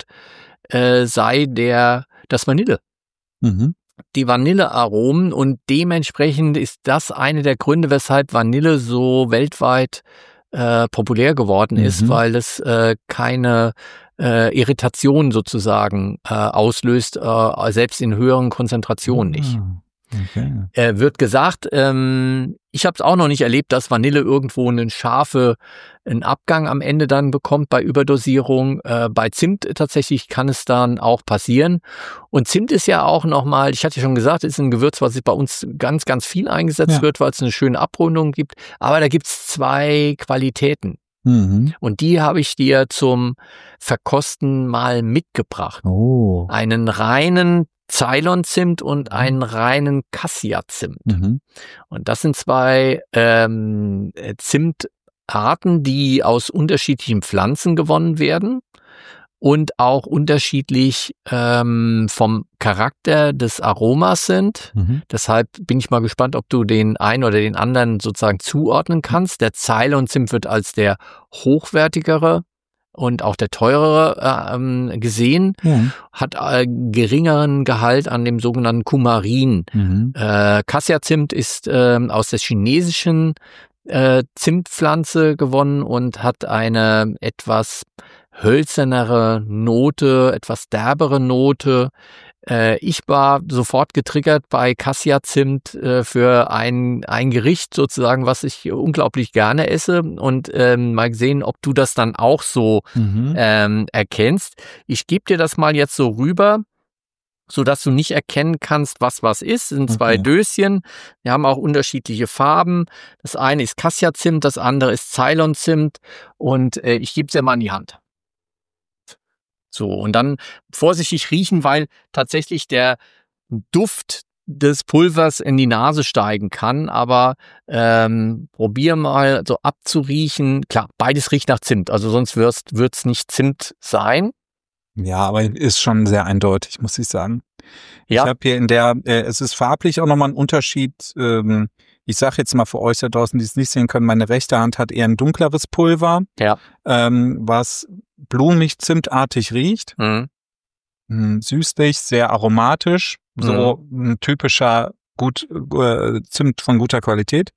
äh, sei der das Vanille. Mhm. Die Vanillearomen, und dementsprechend ist das eine der Gründe, weshalb Vanille so weltweit äh, populär geworden ist, Mhm. weil es äh, keine äh, Irritation sozusagen äh, auslöst, äh, selbst in höheren Konzentrationen nicht. Ah, okay. Äh, wird gesagt, ähm, ich habe es auch noch nicht erlebt, dass Vanille irgendwo einen scharfe einen Abgang am Ende dann bekommt bei Überdosierung. Äh, bei Zimt tatsächlich kann es dann auch passieren. Und Zimt ist ja auch nochmal, ich hatte ja schon gesagt, ist ein Gewürz, was bei uns ganz, ganz viel eingesetzt Ja. wird, weil es eine schöne Abrundung gibt. Aber da gibt es zwei Qualitäten. Mhm. Und die habe ich dir zum Verkosten mal mitgebracht. Oh. Einen reinen Ceylon-Zimt und einen reinen Cassia-Zimt. Mhm. Und das sind zwei ähm, Zimtarten, die aus unterschiedlichen Pflanzen gewonnen werden und auch unterschiedlich ähm, vom Charakter des Aromas sind. Mhm. Deshalb bin ich mal gespannt, ob du den einen oder den anderen sozusagen zuordnen kannst. Der Ceylon-Zimt wird als der hochwertigere und auch der teurere äh, ähm, gesehen, Ja. hat äh, geringeren Gehalt an dem sogenannten Kumarin. Mhm. Äh, Cassia-Zimt ist äh, aus der chinesischen äh, Zimtpflanze gewonnen und hat eine etwas hölzernere Note, etwas derbere Note. Äh, ich war sofort getriggert bei Cassia-Zimt äh, für ein, ein Gericht sozusagen, was ich unglaublich gerne esse und ähm, mal sehen, ob du das dann auch so Mhm. ähm, erkennst. Ich gebe dir das mal jetzt so rüber, sodass du nicht erkennen kannst, was was ist. Es sind zwei Okay. Döschen. Die haben auch unterschiedliche Farben. Das eine ist Cassia-Zimt, das andere ist Ceylon-Zimt und äh, ich gebe es dir mal in die Hand. So, und dann vorsichtig riechen, weil tatsächlich der Duft des Pulvers in die Nase steigen kann, aber ähm, probier mal so abzuriechen. Klar, beides riecht nach Zimt, also sonst wird es nicht Zimt sein. Ja, aber ist schon sehr eindeutig, muss ich sagen. Ja. Ich habe hier in der, äh, es ist farblich auch nochmal ein Unterschied. Ähm, ich sage jetzt mal für euch da draußen, die es nicht sehen können, meine rechte Hand hat eher ein dunkleres Pulver, Ja. ähm, was blumig, zimtartig riecht. Mhm. Hm, süßlich, sehr aromatisch, so ein typischer gut äh, Zimt von guter Qualität.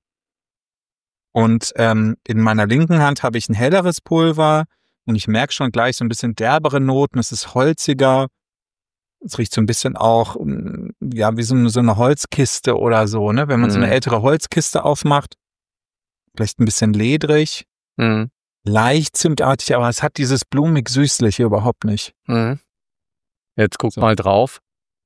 Und ähm, in meiner linken Hand habe ich ein helleres Pulver und ich merke schon gleich so ein bisschen derbere Noten. Es ist holziger. Es riecht so ein bisschen auch, mm, ja, wie so eine, so eine Holzkiste oder so, ne? Wenn man so eine Mhm. ältere Holzkiste aufmacht. Vielleicht ein bisschen ledrig, Mhm. leicht zimtartig, aber es hat dieses blumig-süßliche überhaupt nicht. Mhm. Jetzt guck So. mal drauf.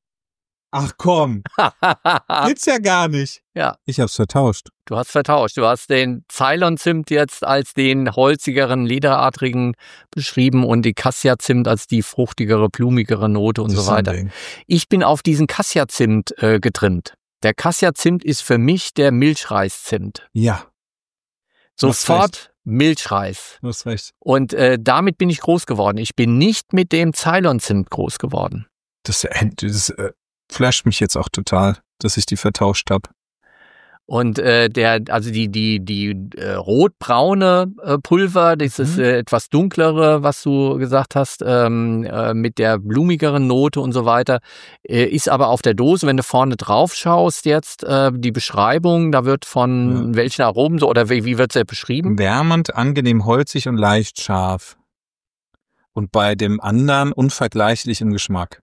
Ach komm, gibt's ja gar nicht. Ja, Ich hab's vertauscht. du hast vertauscht. Du hast den Ceylon-Zimt jetzt als den holzigeren, lederartigen beschrieben und die Cassia-Zimt als die fruchtigere, blumigere Note und Das so ist so ein weiter. Ding. Ich bin auf diesen Cassia-Zimt äh, getrimmt. Der Cassia-Zimt ist für mich der Milchreis-Zimt. Ja, Du hast Sofort Milchreis. du hast recht. Und äh, damit bin ich groß geworden. Ich bin nicht mit dem Ceylon-Zimt groß geworden. Das, äh, das äh, flasht mich jetzt auch total, dass ich die vertauscht habe. Und äh, der, also die, die, die äh, rotbraune äh, Pulver, dieses Mhm. äh, etwas dunklere, was du gesagt hast, ähm, äh, mit der blumigeren Note und so weiter, äh, ist aber auf der Dose, wenn du vorne drauf schaust jetzt, äh, die Beschreibung, da wird von welchen Aromen so, oder wie, wie wird es beschrieben? Wärmend, angenehm holzig und leicht scharf. Und bei dem anderen unvergleichlich im Geschmack.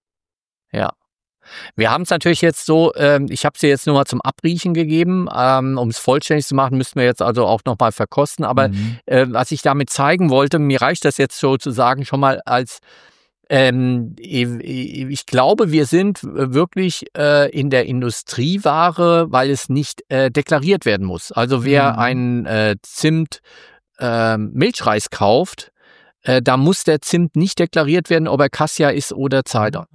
Ja. Wir haben es natürlich jetzt so, ähm, ich habe es dir jetzt nur mal zum Abriechen gegeben, ähm, um es vollständig zu machen, müssten wir jetzt also auch nochmal verkosten. Aber Mhm. äh, was ich damit zeigen wollte, mir reicht das jetzt sozusagen schon mal als, ähm, ich, ich glaube, wir sind wirklich äh, in der Industrieware, weil es nicht äh, deklariert werden muss. Also wer Mhm. einen äh, Zimt äh, Milchreis kauft, äh, da muss der Zimt nicht deklariert werden, ob er Cassia ist oder Ceylon.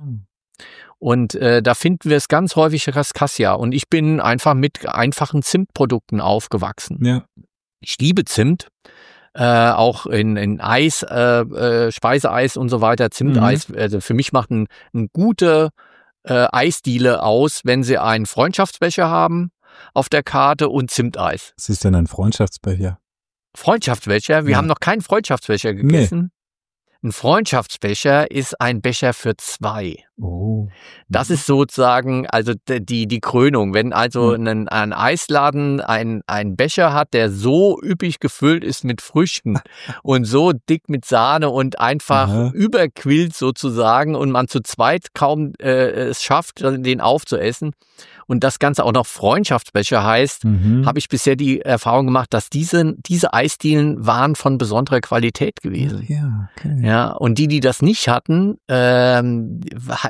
Und äh, da finden wir es ganz häufig als Cassia. Und ich bin einfach mit einfachen Zimtprodukten aufgewachsen. Ja. Ich liebe Zimt, äh, auch in, in Eis, äh, äh, Speiseeis und so weiter. Zimteis, also für mich macht ein, ein gute äh, Eisdiele aus, wenn sie einen Freundschaftsbecher haben auf der Karte und Zimteis. Was ist denn ein Freundschaftsbecher? Freundschaftsbecher? Wir Ja. haben noch keinen Freundschaftsbecher gegessen. Ein Freundschaftsbecher ist ein Becher für zwei. Oh. Das ist sozusagen also d- die, die Krönung. Wenn also Mhm. ein, ein Eisladen ein, ein Becher hat, der so üppig gefüllt ist mit Früchten und so dick mit Sahne und einfach Aha. überquillt sozusagen und man zu zweit kaum äh, es schafft, den aufzuessen und das Ganze auch noch Freundschaftsbecher heißt, Mhm. habe ich bisher die Erfahrung gemacht, dass diese, diese Eisdielen waren von besonderer Qualität gewesen. Ja, okay. Ja, und die, die das nicht hatten, ähm,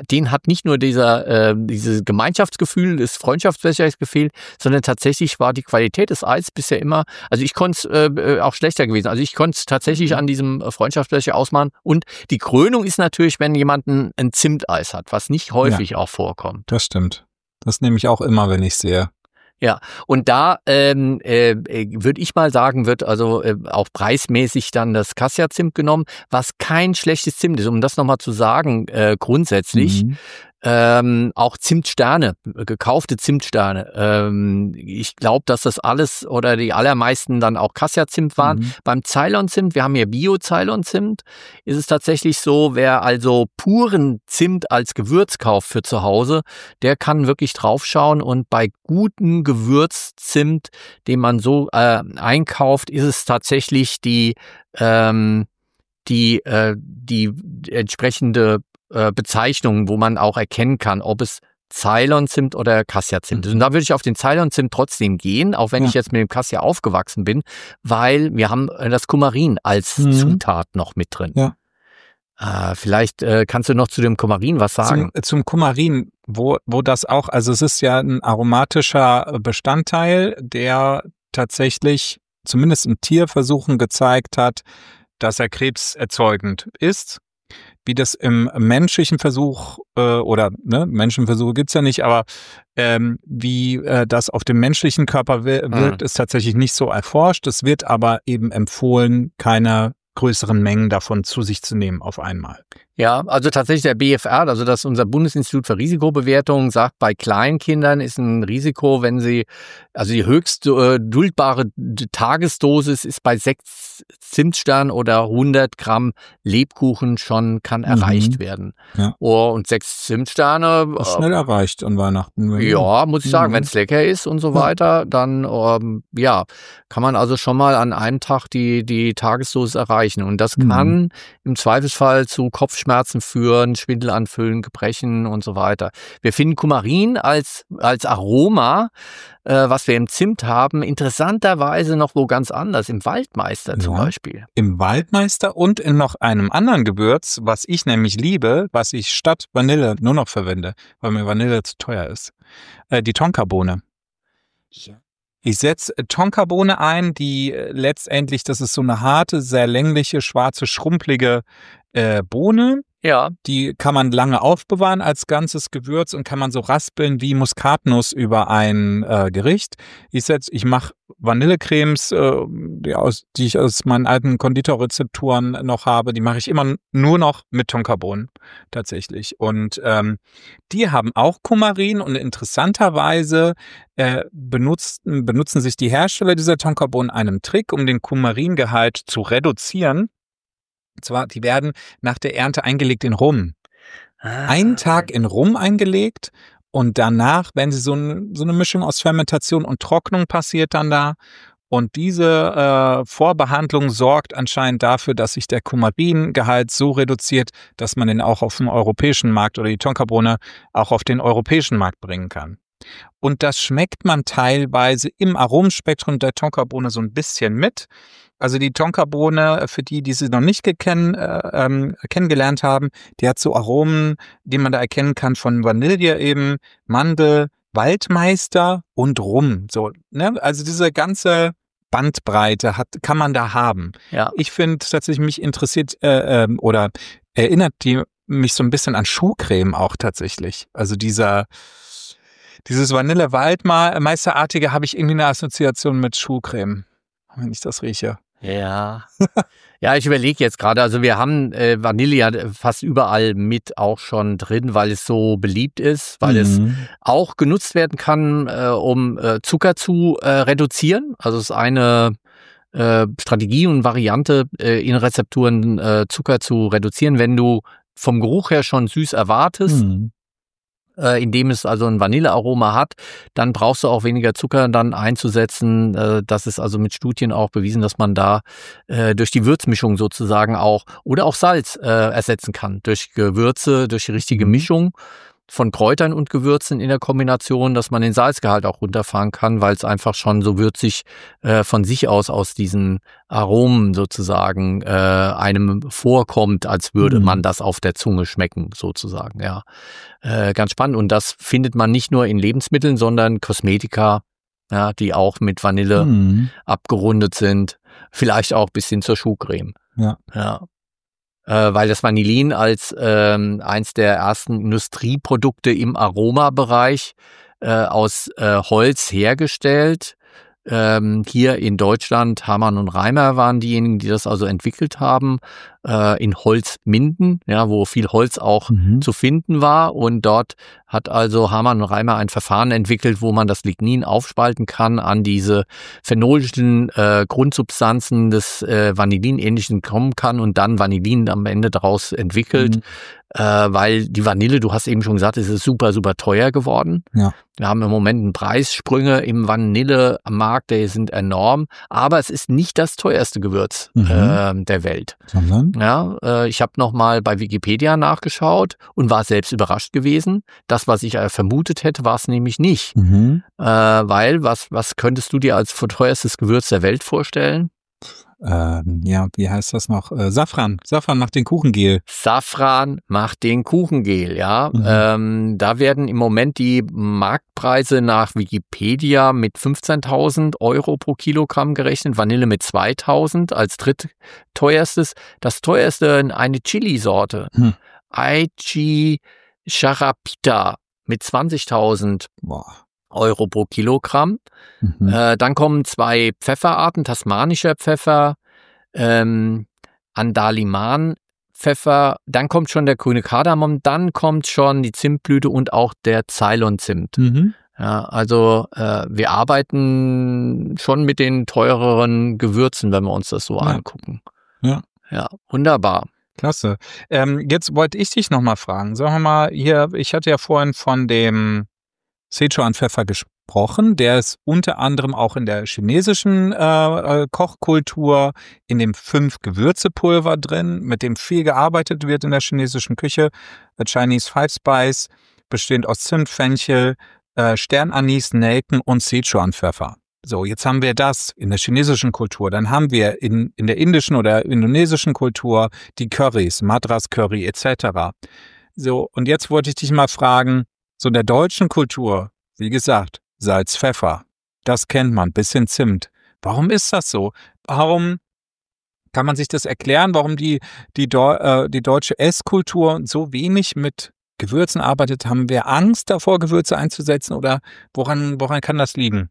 denen hat nicht nur dieser äh, dieses Gemeinschaftsgefühl, das Freundschaftsbecher gefehlt, sondern tatsächlich war die Qualität des Eis bisher immer, also ich konnte es äh, auch schlechter gewesen. Also ich konnte es tatsächlich an diesem Freundschaftsbecher ausmachen. Und die Krönung ist natürlich, wenn jemand ein, ein Zimteis hat, was nicht häufig ja. auch vorkommt. Das stimmt. Das nehme ich auch immer, wenn ich sehe. Ja, und da ähm, äh, würde ich mal sagen, wird also äh, auch preismäßig dann das Cassia-Zimt genommen, was kein schlechtes Zimt ist. Um das nochmal zu sagen, äh, grundsätzlich, mhm. ähm, auch Zimtsterne, gekaufte Zimtsterne. Ähm, ich glaube, dass das alles oder die allermeisten dann auch Cassia-Zimt waren. Mhm. Beim Ceylon-Zimt, wir haben hier Bio-Ceylon-Zimt, ist es tatsächlich so, wer also puren Zimt als Gewürz kauft für zu Hause, der kann wirklich draufschauen und bei guten Gewürzzimt, den man so äh, einkauft, ist es tatsächlich die, ähm, die, äh, die entsprechende Bezeichnungen, wo man auch erkennen kann, ob es Ceylon-Zimt oder Cassia-Zimt ist. Und da würde ich auf den Ceylon-Zimt trotzdem gehen, auch wenn ja. ich jetzt mit dem Cassia aufgewachsen bin, weil wir haben das Kumarin als mhm. Zutat noch mit drin. Ja. Äh, vielleicht äh, kannst du noch zu dem Kumarin was sagen. Zum, zum Kumarin, wo, wo das auch, also es ist ja ein aromatischer Bestandteil, der tatsächlich zumindest in Tierversuchen gezeigt hat, dass er krebserzeugend ist. Wie das im menschlichen Versuch äh, oder ne, Menschenversuche gibt's ja nicht, aber ähm, wie äh, das auf dem menschlichen Körper wir- wirkt, mhm. ist tatsächlich nicht so erforscht. Es wird aber eben empfohlen, keine größeren Mengen davon zu sich zu nehmen auf einmal. Ja, also tatsächlich der B F R, also das unser Bundesinstitut für Risikobewertung, sagt, bei Kleinkindern ist ein Risiko, wenn sie, also die höchst äh, duldbare Tagesdosis ist bei sechs Zimtsternen oder hundert Gramm Lebkuchen schon, kann mhm. erreicht werden. Ja. Oh, und sechs Zimtsterne. Äh, schnell erreicht an Weihnachten. Ja, muss ich sagen, mhm. wenn es lecker ist und so weiter, dann ähm, ja, kann man also schon mal an einem Tag die, die Tagesdosis erreichen. Und das mhm. kann im Zweifelsfall zu Kopfschmerzen führen, Schwindelanfällen, Gebrechen und so weiter. Wir finden Kumarin als, als Aroma, äh, was wir im Zimt haben, interessanterweise noch wo ganz anders, im Waldmeister zum ja, Beispiel. Im Waldmeister und in noch einem anderen Gewürz, was ich nämlich liebe, was ich statt Vanille nur noch verwende, weil mir Vanille zu teuer ist. Äh, die Tonkabohne. Ja. Ich setze Tonkabohne ein, die letztendlich, das ist so eine harte, sehr längliche, schwarze, schrumpelige äh, Bohne. Ja. Die kann man lange aufbewahren als ganzes Gewürz und kann man so raspeln wie Muskatnuss über ein äh, Gericht. Ich setz, ich mache Vanillecremes, äh, die, aus, die ich aus meinen alten Konditorrezepturen noch habe, die mache ich immer nur noch mit Tonkabohnen tatsächlich. Und ähm, die haben auch Kumarin und interessanterweise äh, benutzen, benutzen sich die Hersteller dieser Tonkabohnen einen Trick, um den Kumaringehalt zu reduzieren. Und zwar, die werden nach der Ernte eingelegt in Rum. Ah. Einen Tag in Rum eingelegt und danach, wenn sie so, ein, so eine Mischung aus Fermentation und Trocknung passiert dann da. Und diese äh, Vorbehandlung sorgt anscheinend dafür, dass sich der Kumaringehalt so reduziert, dass man den auch auf dem europäischen Markt oder die Tonkabohne auch auf den europäischen Markt bringen kann. Und das schmeckt man teilweise im Aromenspektrum der Tonkabohne so ein bisschen mit. Also die Tonkabohne, für die, die sie noch nicht gekenn, äh, ähm, kennengelernt haben, die hat so Aromen, die man da erkennen kann von Vanille eben, Mandel, Waldmeister und Rum. So, ne? Also diese ganze Bandbreite hat, kann man da haben. Ja. Ich finde tatsächlich, mich interessiert äh, äh, oder erinnert die mich so ein bisschen an Schuhcreme auch tatsächlich. Also dieser dieses Vanille-Waldmeisterartige habe ich irgendwie eine Assoziation mit Schuhcreme, wenn ich das rieche. Ja, ja, ich überlege jetzt gerade, also wir haben äh, Vanille ja fast überall mit auch schon drin, weil es so beliebt ist, weil mhm. es auch genutzt werden kann, äh, um äh, Zucker zu äh, reduzieren. Also es ist eine äh, Strategie und Variante, äh, in Rezepturen äh, Zucker zu reduzieren, wenn du vom Geruch her schon süß erwartest. Mhm. Äh, indem es also ein Vanillearoma hat, dann brauchst du auch weniger Zucker dann einzusetzen. Äh, das ist also mit Studien auch bewiesen, dass man da äh, durch die Würzmischung sozusagen auch oder auch Salz äh, ersetzen kann. Durch Gewürze, durch die richtige Mischung von Kräutern und Gewürzen in der Kombination, dass man den Salzgehalt auch runterfahren kann, weil es einfach schon so würzig äh, von sich aus aus diesen Aromen sozusagen äh, einem vorkommt, als würde Mhm. man das auf der Zunge schmecken sozusagen. Ja, äh, ganz spannend. Und das findet man nicht nur in Lebensmitteln, sondern Kosmetika, ja, die auch mit Vanille Mhm. abgerundet sind, vielleicht auch bis hin zur Schuhcreme. Ja. Ja. Äh, weil das Vanillin als ähm, eins der ersten Industrieprodukte im Aromabereich äh, aus äh, Holz hergestellt. Ähm, hier in Deutschland, Hamann und Reimer waren diejenigen, die das also entwickelt haben, äh, in Holzminden, ja, wo viel Holz auch Mhm. zu finden war. Und dort hat also Hamann und Reimer ein Verfahren entwickelt, wo man das Lignin aufspalten kann an diese phenolischen äh, Grundsubstanzen des äh, Vanillin-ähnlichen kommen kann und dann Vanillin am Ende daraus entwickelt. Mhm. Äh, weil die Vanille, du hast eben schon gesagt, es ist super, super teuer geworden. Ja. Wir haben im Moment einen Preissprünge im Vanille-Markt, die sind enorm, aber es ist nicht das teuerste Gewürz Mhm. äh, der Welt. Sondern? Ja, äh, ich habe nochmal bei Wikipedia nachgeschaut und war selbst überrascht gewesen. Das, was ich äh, vermutet hätte, war es nämlich nicht. Mhm. Äh, weil, was, was könntest du dir als teuerstes Gewürz der Welt vorstellen? Ähm, ja, wie heißt das noch? Äh, Safran. Safran macht den Kuchengel. Safran macht den Kuchengel, ja. Mhm. Ähm, da werden im Moment die Marktpreise nach Wikipedia mit fünfzehntausend Euro pro Kilogramm gerechnet, Vanille mit zweitausend als drittteuerstes. Das teuerste eine Chili-Sorte, Hm. Aichi Charapita mit zwanzigtausend Boah. Euro pro Kilogramm. Mhm. Äh, dann kommen zwei Pfefferarten, tasmanischer Pfeffer, ähm, Andaliman-Pfeffer, dann kommt schon der grüne Kardamom, dann kommt schon die Zimtblüte und auch der Ceylon-Zimt. Mhm. Ja, also äh, wir arbeiten schon mit den teureren Gewürzen, wenn wir uns das so Ja. angucken. Ja. Ja, wunderbar. Klasse. Ähm, jetzt wollte ich dich nochmal fragen. Sagen wir mal, hier, ich hatte ja vorhin von dem Sichuan-Pfeffer gesprochen. Der ist unter anderem auch in der chinesischen äh, Kochkultur in dem Fünf-Gewürze-Pulver drin, mit dem viel gearbeitet wird in der chinesischen Küche. The Chinese Five Spice, bestehend aus Zimt, Fenchel, äh, Sternanis, Nelken und Sichuan-Pfeffer. So, jetzt haben wir das in der chinesischen Kultur. Dann haben wir in, in der indischen oder indonesischen Kultur die Currys, Madras-Curry et cetera. So, und jetzt wollte ich dich mal fragen, so in der deutschen Kultur, wie gesagt, Salz, Pfeffer, das kennt man, bisschen Zimt. Warum ist das so? Warum kann man sich das erklären, warum die, die, äh, die deutsche Esskultur so wenig mit Gewürzen arbeitet? Haben wir Angst davor, Gewürze einzusetzen oder woran, woran kann das liegen?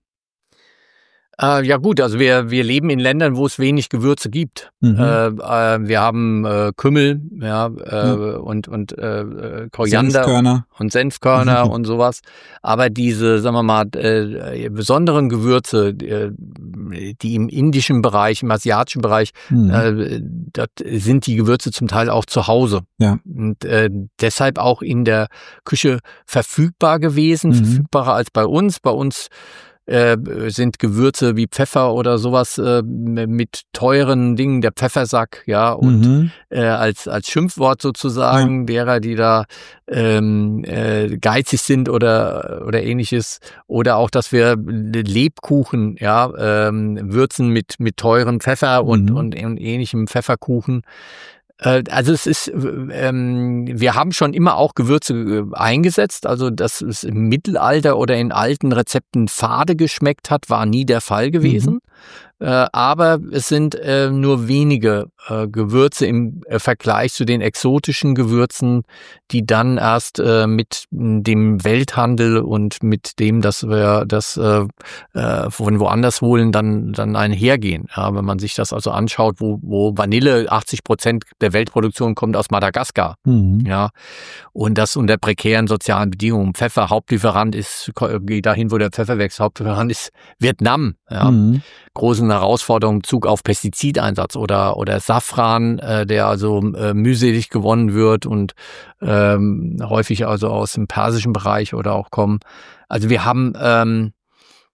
Äh, ja gut, also wir, wir leben in Ländern, wo es wenig Gewürze gibt. Mhm. Äh, äh, wir haben äh, Kümmel, ja, äh, Ja. und, und äh, Koriander Senfkörner. und Senfkörner Mhm. und sowas. Aber diese, sagen wir mal, äh, besonderen Gewürze, äh, die im indischen Bereich, im asiatischen Bereich, Mhm. äh, das sind die Gewürze zum Teil auch zu Hause. Ja. Und äh, deshalb auch in der Küche verfügbar gewesen, Mhm. verfügbarer als bei uns. Bei uns äh, sind Gewürze wie Pfeffer oder sowas äh, mit teuren Dingen, der Pfeffersack, ja, und Mhm. äh, als als Schimpfwort sozusagen derer, die da ähm, äh, geizig sind oder oder ähnliches, oder auch, dass wir Lebkuchen, ja, ähm, würzen mit mit teuren Pfeffer und Mhm. und, und ähnlichem Pfefferkuchen. Äh, Also es ist, ähm, wir haben schon immer auch Gewürze äh, eingesetzt. Also dass es im Mittelalter oder in alten Rezepten fade geschmeckt hat, war nie der Fall gewesen. Äh, aber es sind äh, nur wenige äh, Gewürze im äh, Vergleich zu den exotischen Gewürzen, die dann erst äh, mit dem Welthandel und mit dem, dass wir das äh, äh, von woanders holen, dann dann einhergehen. Ja, wenn man sich das also anschaut, wo, wo Vanille, achtzig Prozent der Weltproduktion kommt aus Madagaskar. Mhm. Ja, und das unter prekären sozialen Bedingungen. Pfeffer, Hauptlieferant ist, geht dahin, wo der Pfeffer wächst. Hauptlieferant ist Vietnam. Ja, Mhm. großen Herausforderungen in Bezug auf Pestizideinsatz oder oder Safran, äh, der also äh, mühselig gewonnen wird und ähm, häufig also aus dem persischen Bereich oder auch kommen. Also wir haben ähm,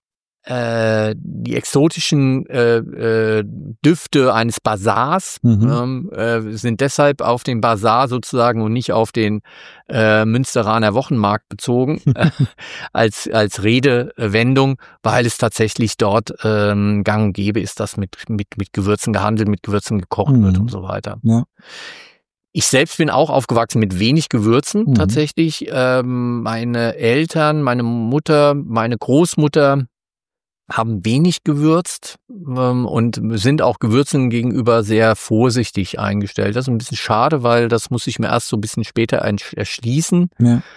äh, die exotischen äh, äh, Düfte eines Basars mhm. ähm, äh, sind deshalb auf den Basar sozusagen und nicht auf den äh, Münsteraner Wochenmarkt bezogen äh, als als Redewendung, weil es tatsächlich dort ähm, gang und gäbe ist, dass mit mit mit Gewürzen gehandelt, mit Gewürzen gekocht mhm. wird und so weiter. Ja. Ich selbst bin auch aufgewachsen mit wenig Gewürzen mhm. tatsächlich. Ähm, meine Eltern, meine Mutter, meine Großmutter haben wenig gewürzt ähm, und sind auch Gewürzen gegenüber sehr vorsichtig eingestellt. Das ist ein bisschen schade, weil das muss ich mir erst so ein bisschen später erschließen.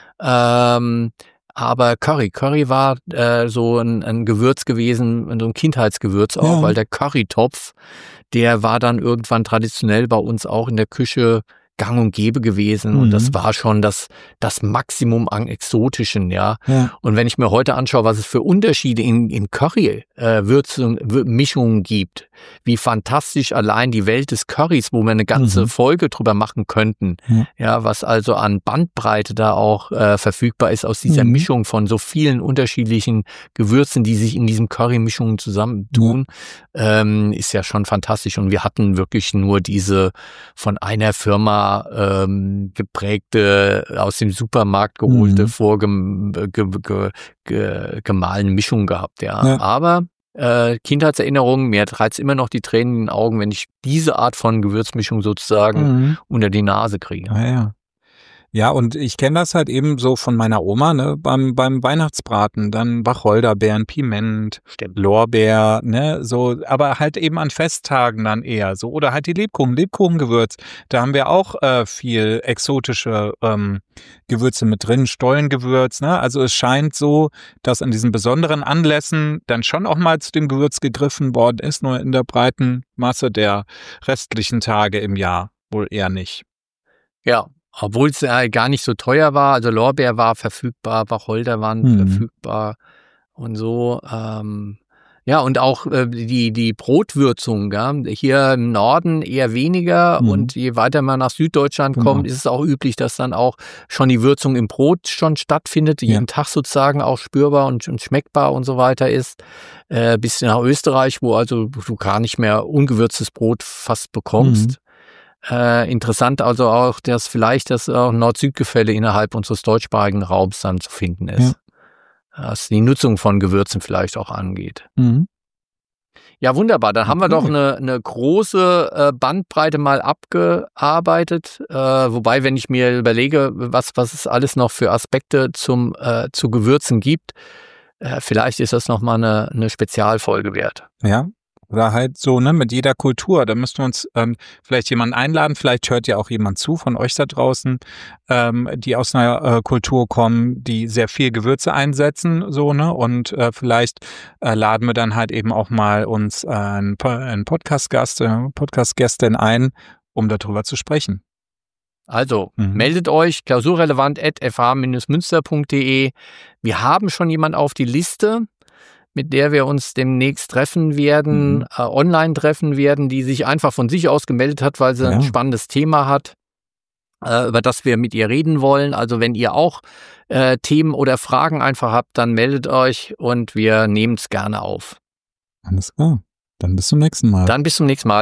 Ja. Ähm, aber Curry, Curry war äh, so ein, ein Gewürz gewesen, so ein Kindheitsgewürz auch, ja. weil der Currytopf, der war dann irgendwann traditionell bei uns auch in der Küche gang und gäbe gewesen mhm. und das war schon das das Maximum an Exotischen, ja. ja. Und wenn ich mir heute anschaue, was es für Unterschiede in, in Curry äh, Würzen, Mischungen gibt, wie fantastisch allein die Welt des Currys, wo wir eine ganze mhm. Folge drüber machen könnten, ja, ja was also an Bandbreite da auch äh, verfügbar ist aus dieser mhm. Mischung von so vielen unterschiedlichen Gewürzen, die sich in diesen Curry-Mischungen zusammentun, ja. Ähm, ist ja schon fantastisch. Und wir hatten wirklich nur diese von einer Firma ähm, geprägte, aus dem Supermarkt geholte, mhm. vorgemahlene ge, ge, ge, Mischung gehabt, ja. ja. Aber äh, Kindheitserinnerungen, mir reizt immer noch die Tränen in den Augen, wenn ich diese Art von Gewürzmischung sozusagen mhm. unter die Nase kriege. Ja, ja. Ja, und ich kenne das halt eben so von meiner Oma, ne, beim beim Weihnachtsbraten, dann Wacholderbeeren, Piment, Stimmt. Lorbeer, ne, so, aber halt eben an Festtagen dann eher so, oder halt die Lebkuchen, Lebkuchengewürz, da haben wir auch äh, viel exotische ähm, Gewürze mit drin, Stollengewürz, ne, also es scheint so, dass an diesen besonderen Anlässen dann schon auch mal zu dem Gewürz gegriffen worden ist, nur in der breiten Masse der restlichen Tage im Jahr wohl eher nicht. Ja. Obwohl es äh, gar nicht so teuer war, also Lorbeer war verfügbar, Wacholder waren mhm. verfügbar und so. Ähm, ja, und auch äh, die die Brotwürzung, ja? Hier im Norden eher weniger mhm. und je weiter man nach Süddeutschland genau. kommt, ist es auch üblich, dass dann auch schon die Würzung im Brot schon stattfindet, jeden ja. Tag sozusagen auch spürbar und, und schmeckbar und so weiter ist. Äh, bis nach Österreich, wo also du gar nicht mehr ungewürztes Brot fast bekommst. Mhm. Äh, interessant also auch, dass vielleicht das auch Nord-Süd-Gefälle innerhalb unseres deutschsprachigen Raums dann zu finden ist. Ja. Was die Nutzung von Gewürzen vielleicht auch angeht. Mhm. Ja, wunderbar. Dann okay. haben wir doch eine, eine große äh, Bandbreite mal abgearbeitet. Äh, wobei, wenn ich mir überlege, was, was es alles noch für Aspekte zum, äh, zu Gewürzen gibt, äh, vielleicht ist das nochmal eine, eine Spezialfolge wert. Ja. Oder halt so, ne, mit jeder Kultur. Da müssten wir uns ähm, vielleicht jemanden einladen. Vielleicht hört ja auch jemand zu von euch da draußen, ähm, die aus einer äh, Kultur kommen, die sehr viel Gewürze einsetzen, so, ne. Und äh, vielleicht äh, laden wir dann halt eben auch mal uns äh, einen, einen Podcast-Gast, äh, Podcast-Gästin ein, um darüber zu sprechen. Also, mhm. meldet euch klausurrelevant at f h Bindestrich münster punkt d e. Wir haben schon jemanden auf die Liste, mit der wir uns demnächst treffen werden, mhm. äh, online treffen werden, die sich einfach von sich aus gemeldet hat, weil sie ja. ein spannendes Thema hat, äh, über das wir mit ihr reden wollen. Also wenn ihr auch äh, Themen oder Fragen einfach habt, dann meldet euch und wir nehmen es gerne auf. Alles klar. Dann bis zum nächsten Mal. Dann bis zum nächsten Mal.